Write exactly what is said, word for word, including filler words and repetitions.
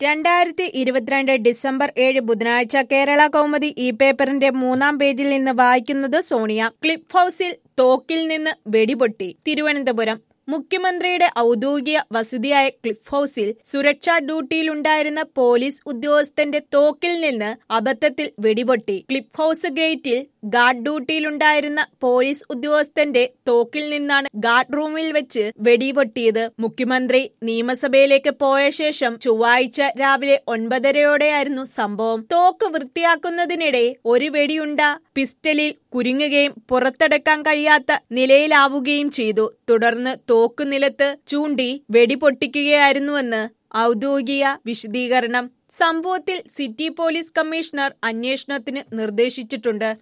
രണ്ടായിരത്തി ഇരുപത്തിരണ്ട് ഡിസംബർ ഏഴ് ബുധനാഴ്ച കേരള കൗമുദി ഈ പേപ്പറിന്റെ മൂന്നാം പേജിൽ നിന്ന് വായിക്കുന്നത് സോണിയ. ക്ലിഫ് ഹൌസിൽ തോക്കിൽ നിന്ന് വെടിപൊട്ടി. തിരുവനന്തപുരം മുഖ്യമന്ത്രിയുടെ ഔദ്യോഗിക വസതിയായ ക്ലിഫ് ഹൌസിൽ സുരക്ഷാ ഡ്യൂട്ടിയിലുണ്ടായിരുന്ന പോലീസ് ഉദ്യോഗസ്ഥന്റെ തോക്കിൽ നിന്ന് അബദ്ധത്തിൽ വെടിപൊട്ടി. ക്ലിഫ് ഹൌസ് ഗേറ്റിൽ ഗാർഡ് ഡ്യൂട്ടിയിലുണ്ടായിരുന്ന പോലീസ് ഉദ്യോഗസ്ഥന്റെ തോക്കിൽ നിന്നാണ് ഗാർഡ് റൂമിൽ വെച്ച് വെടിപൊട്ടിയത്. മുഖ്യമന്ത്രി നിയമസഭയിലേക്ക് പോയ ശേഷം ചൊവ്വാഴ്ച രാവിലെ ഒൻപതരയോടെയായിരുന്നു സംഭവം. തോക്ക് വൃത്തിയാക്കുന്നതിനിടെ ഒരു വെടിയുണ്ട പിസ്റ്റലിൽ കുരുങ്ങുകയും പുറത്തെടുക്കാൻ കഴിയാത്ത നിലയിലാവുകയും ചെയ്തു. തുടർന്ന് തോക്ക് നിലത്ത് ചൂണ്ടി വെടിപൊട്ടിക്കുകയായിരുന്നുവെന്ന് ഔദ്യോഗിക വിശദീകരണം. സംഭവത്തിൽ സിറ്റി പോലീസ് കമ്മീഷണർ അന്വേഷണത്തിന് നിർദ്ദേശിച്ചിട്ടുണ്ട്.